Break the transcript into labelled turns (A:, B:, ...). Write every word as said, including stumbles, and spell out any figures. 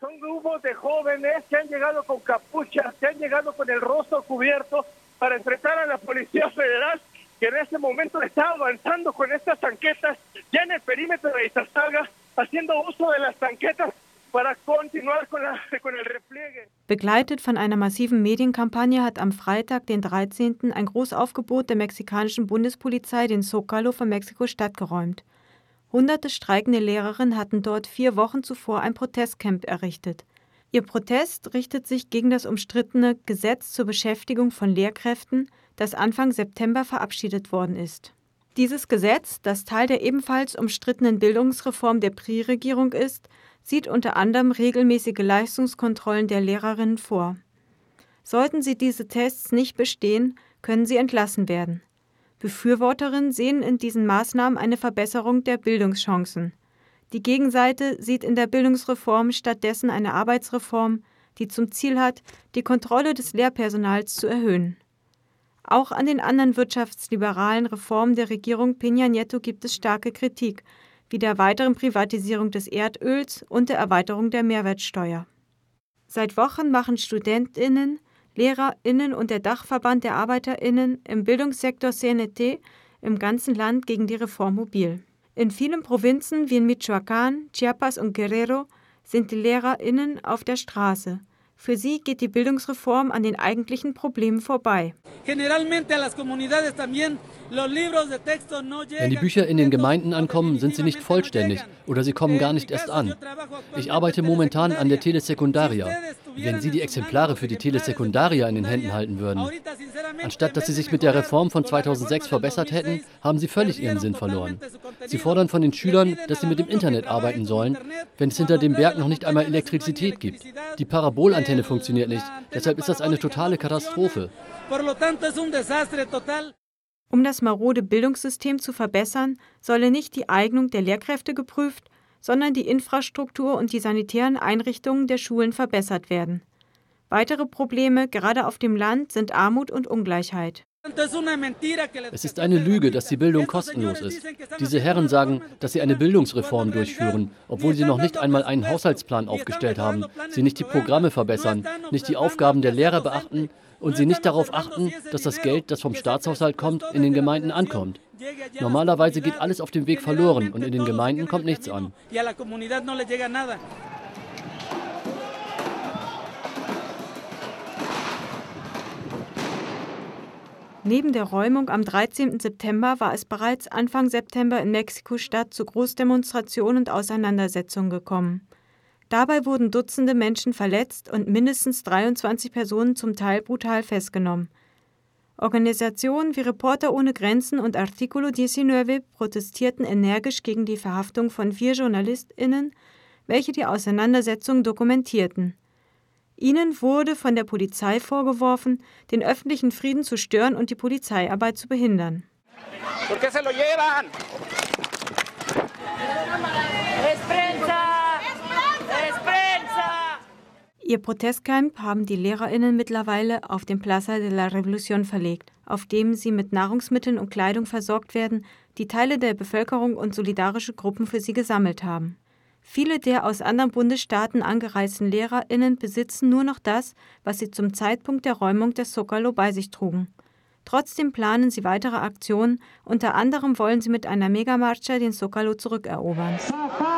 A: Son grupos de jóvenes que han llegado con capuchas, que han llegado con el rostro cubierto para enfrentar a la Policía Federal, que en este momento está avanzando con estas tanquetas ya en el perímetro de Iztacalco, haciendo uso de las tanquetas para continuar con, la, con el repliegue.
B: Begleitet von einer massiven Medienkampagne hat am Freitag, den dreizehnten ein Großaufgebot der mexikanischen Bundespolizei den Zócalo von Mexiko-Stadt geräumt. Hunderte streikende Lehrerinnen hatten dort vier Wochen zuvor ein Protestcamp errichtet. Ihr Protest richtet sich gegen das umstrittene Gesetz zur Beschäftigung von Lehrkräften, das Anfang September verabschiedet worden ist. Dieses Gesetz, das Teil der ebenfalls umstrittenen Bildungsreform der P R I-Regierung ist, sieht unter anderem regelmäßige Leistungskontrollen der Lehrerinnen vor. Sollten sie diese Tests nicht bestehen, können sie entlassen werden. Befürworterinnen sehen in diesen Maßnahmen eine Verbesserung der Bildungschancen. Die Gegenseite sieht in der Bildungsreform stattdessen eine Arbeitsreform, die zum Ziel hat, die Kontrolle des Lehrpersonals zu erhöhen. Auch an den anderen wirtschaftsliberalen Reformen der Regierung Peña Nieto gibt es starke Kritik, wie der weiteren Privatisierung des Erdöls und der Erweiterung der Mehrwertsteuer. Seit Wochen machen StudentInnen, LehrerInnen und der Dachverband der ArbeiterInnen im Bildungssektor C N T im ganzen Land gegen die Reform mobil. In vielen Provinzen wie in Michoacán, Chiapas und Guerrero sind die LehrerInnen auf der Straße. Für sie geht die Bildungsreform an den eigentlichen Problemen vorbei.
C: Wenn die Bücher in den Gemeinden ankommen, sind sie nicht vollständig oder sie kommen gar nicht erst an. Ich arbeite momentan an der Telesecundaria. Wenn Sie die Exemplare für die Telesecundaria in den Händen halten würden, anstatt dass Sie sich mit der Reform von zweitausendsechs verbessert hätten, haben Sie völlig Ihren Sinn verloren. Sie fordern von den Schülern, dass sie mit dem Internet arbeiten sollen, wenn es hinter dem Berg noch nicht einmal Elektrizität gibt. Die Parabolantenne funktioniert nicht, deshalb ist das eine totale Katastrophe.
B: Um das marode Bildungssystem zu verbessern, solle nicht die Eignung der Lehrkräfte geprüft, sondern die Infrastruktur und die sanitären Einrichtungen der Schulen verbessert werden. Weitere Probleme, gerade auf dem Land, sind Armut und Ungleichheit.
C: Es ist eine Lüge, dass die Bildung kostenlos ist. Diese Herren sagen, dass sie eine Bildungsreform durchführen, obwohl sie noch nicht einmal einen Haushaltsplan aufgestellt haben, sie nicht die Programme verbessern, nicht die Aufgaben der Lehrer beachten und sie nicht darauf achten, dass das Geld, das vom Staatshaushalt kommt, in den Gemeinden ankommt. Normalerweise geht alles auf dem Weg verloren und in den Gemeinden kommt nichts an.
B: Neben der Räumung am dreizehnten September war es bereits Anfang September in Mexiko-Stadt zu Großdemonstrationen und Auseinandersetzungen gekommen. Dabei wurden Dutzende Menschen verletzt und mindestens dreiundzwanzig Personen zum Teil brutal festgenommen. Organisationen wie Reporter ohne Grenzen und Artículo neunzehn protestierten energisch gegen die Verhaftung von vier JournalistInnen, welche die Auseinandersetzungen dokumentierten. Ihnen wurde von der Polizei vorgeworfen, den öffentlichen Frieden zu stören und die Polizeiarbeit zu behindern.
A: ¿Por qué se lo llevan?
B: Ihr Protestcamp haben die LehrerInnen mittlerweile auf den Plaza de la Revolución verlegt, auf dem sie mit Nahrungsmitteln und Kleidung versorgt werden, die Teile der Bevölkerung und solidarische Gruppen für sie gesammelt haben. Viele der aus anderen Bundesstaaten angereisten LehrerInnen besitzen nur noch das, was sie zum Zeitpunkt der Räumung des Zócalo bei sich trugen. Trotzdem planen sie weitere Aktionen, unter anderem wollen sie mit einer Megamarcha den Zócalo zurückerobern.